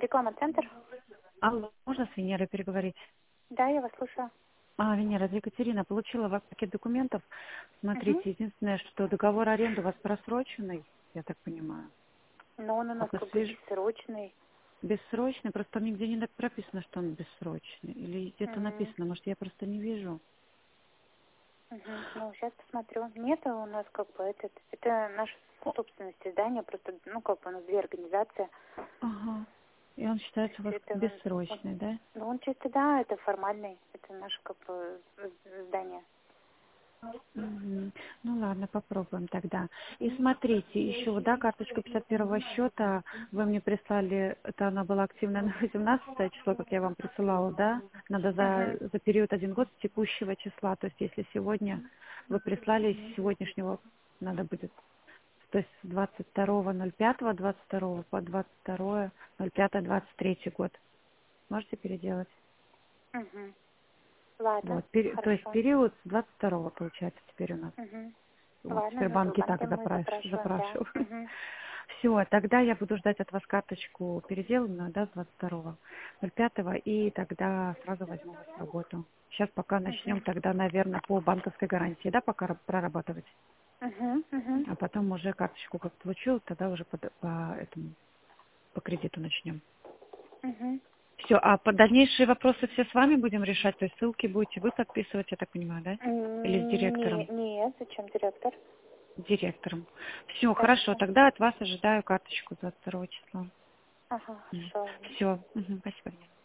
Реклама-центр? Алло, можно с Венерой переговорить? Да, я вас слушаю. Венера, это Екатерина. Получила ваш пакет документов. Угу. Смотрите, единственное, что договор аренды у вас просроченный, я так понимаю. Но он у нас как бы бессрочный. Бессрочный, просто там нигде не прописано, что он бессрочный. Или где-то Угу. написано, может, я просто не вижу. Угу. Ну, сейчас посмотрю. Нет, у нас как бы это наша собственность здания, просто, ну, как бы у нас две организации. Ага. И он То считается у есть вас это, бессрочный, да? ну, он чисто, да, это формальный, это наше как бы здание. Мгм. Ну ладно, попробуем тогда. И смотрите, еще, да, карточку 51-го счета вы мне прислали, это она была активна на 18 число, как я вам присылала, да? Надо Угу. за период 1 год с текущего числа, то есть если сегодня вы прислали, с сегодняшнего надо будет, то есть с 22.05.22 по 22.05.23 год. Можете переделать? Угу. Ладно, Вот, то есть хорошо. период с 22 получается теперь у нас. Угу. Вот, Ладно, теперь на банки так Сбербанке мы запрашиваем, да. запрашивают. Угу. Все, тогда я буду ждать от вас карточку переделанную, да, с 22.05, и тогда сразу возьму вас в работу. Сейчас пока начнем Угу. тогда, наверное, по банковской гарантии, да, пока прорабатывать. Угу. Угу. А потом уже карточку как получил, тогда уже по кредиту начнем. Угу. Все, а по дальнейшие вопросы все с вами будем решать, то есть ссылки будете вы подписывать, я так понимаю, да? Или с Не, директором? нет, зачем директор? Директором. Все, хорошо, Конечно. тогда от вас ожидаю карточку 22 числа. Ага, хорошо. Все, спасибо.